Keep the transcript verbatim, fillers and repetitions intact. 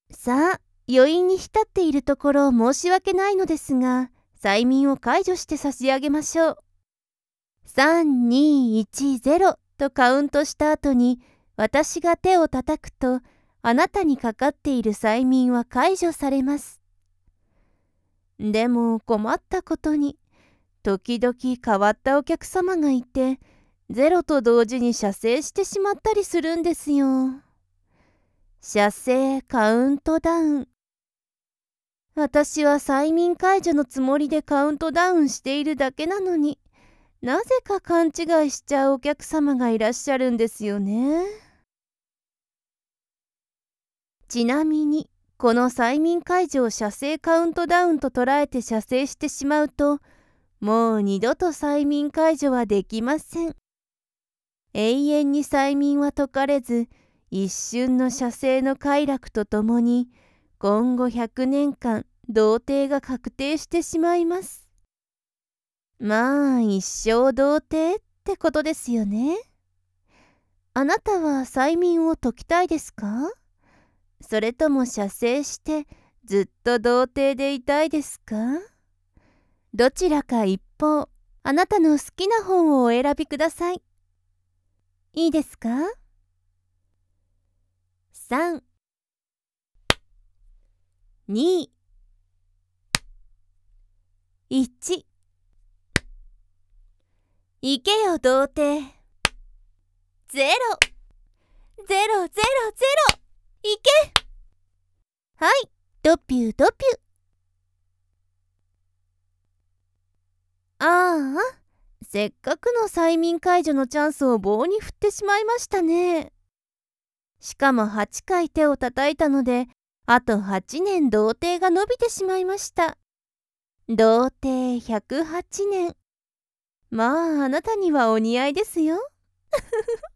さあ、余韻に浸っているところ申し訳ないのですが、催眠を解除して差し上げましょう。さん、に、いち、ゼロとカウントした後に、私が手を叩くと、あなたにかかっている催眠は解除されます。でも困ったことに、時々変わったお客様がいて、ゼロと同時に射精してしまったりするんですよ。射精カウントダウン。私は催眠解除のつもりでカウントダウンしているだけなのに、なぜか勘違いしちゃうお客様がいらっしゃるんですよね。ちなみに、この催眠解除を射精カウントダウンと捉えて射精してしまうと、もう二度と催眠解除はできません。永遠に催眠は解かれず、一瞬の射精の快楽とともに、今後ひゃくねんかん童貞が確定してしまいます。まあ一生童貞ってことですよね。あなたは催眠を解きたいですか？それとも射精してずっと童貞でいたいですか？どちらか一方、あなたの好きな方をお選びください。いいですか？さん、に、いち。行けよ童貞。ゼロ、ゼロ、ゼロ、ゼロ。行け。はい、ドピュードピュー。ああ、せっかくの催眠解除のチャンスを棒に振ってしまいましたね。しかもはちかい手を叩いたので、あとはちねん童貞が伸びてしまいました。童貞ひゃくはちねん。まあ、あなたにはお似合いですよ。